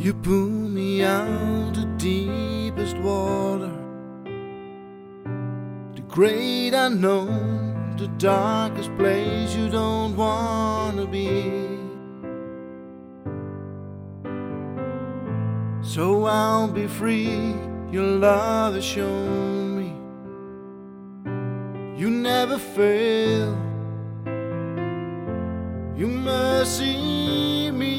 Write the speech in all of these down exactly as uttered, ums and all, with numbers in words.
You pull me out the deepest water, the great unknown, the darkest place you don't wanna be. So I'll be free, your love has shown me you never fail, you mercy me.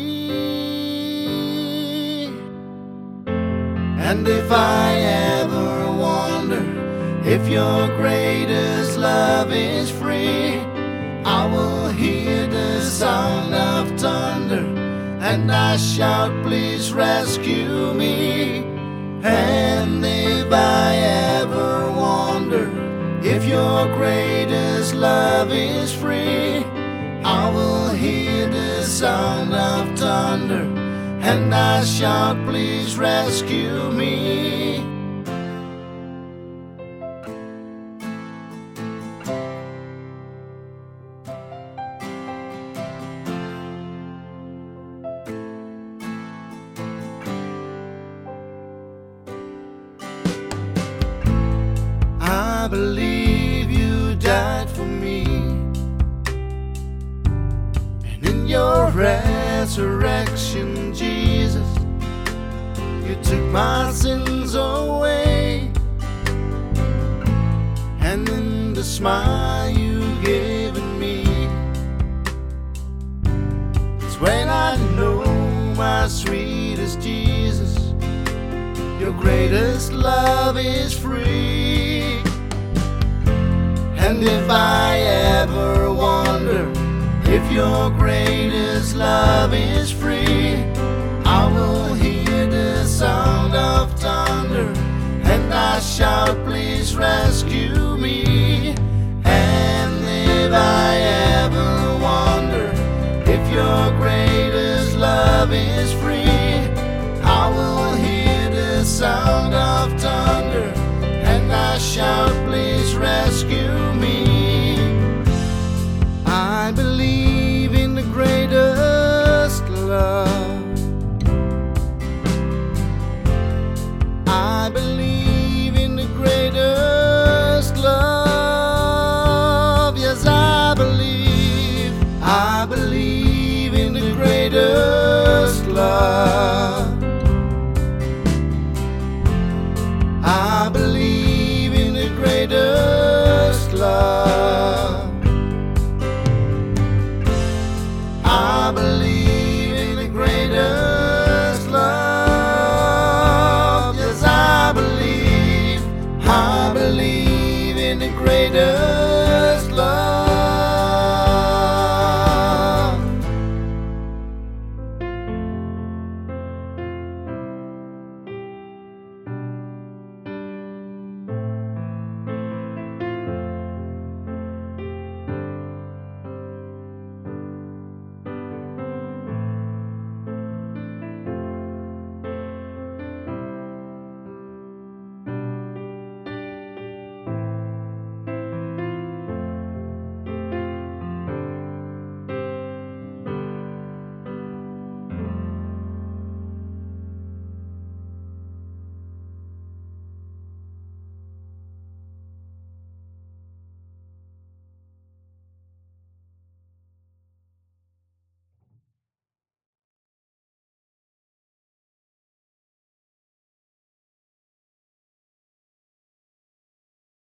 And if I ever wonder if your greatest love is free, I will hear the sound of thunder and I shout, please rescue me. And if I ever wonder if your greatest love is free, I will hear the sound of thunder and I shout, please rescue me. I believe you died for me, and in your resurrection, Jesus, you took my sins away. And in the smile you gave me, it's when I know, my sweetest Jesus, your greatest love is free. And if I ever wonder if your greatest love is free, I will hear the sound of thunder and I shout, please rescue me. And if I